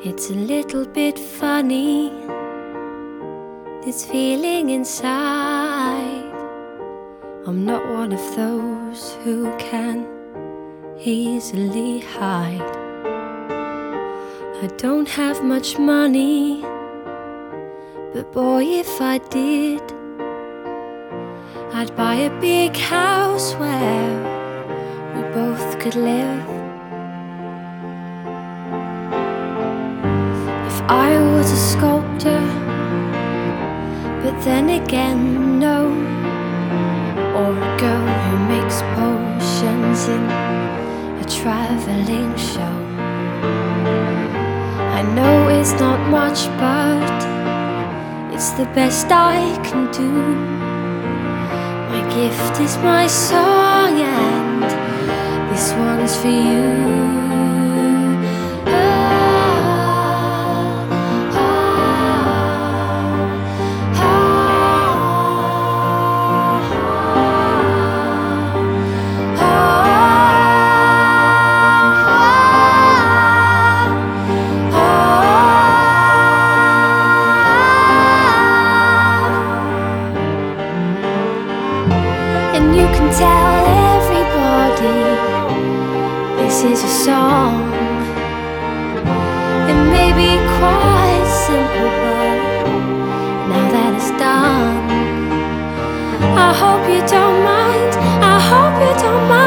It's a little bit funny, this feeling inside. I'm not one of those who can easily hide. I don't have much money, but boy, if I did, I'd buy a big house where we both could live. If I was a sculptor, but then again, no. Or a girl who makes potions in a traveling show. I know it's not much, but it's the best I can do. My gift is my song, and this one's for you. And you can tell everybody this is a song. It may be quite simple, but now that it's done, I hope you don't mind, I hope you don't mind.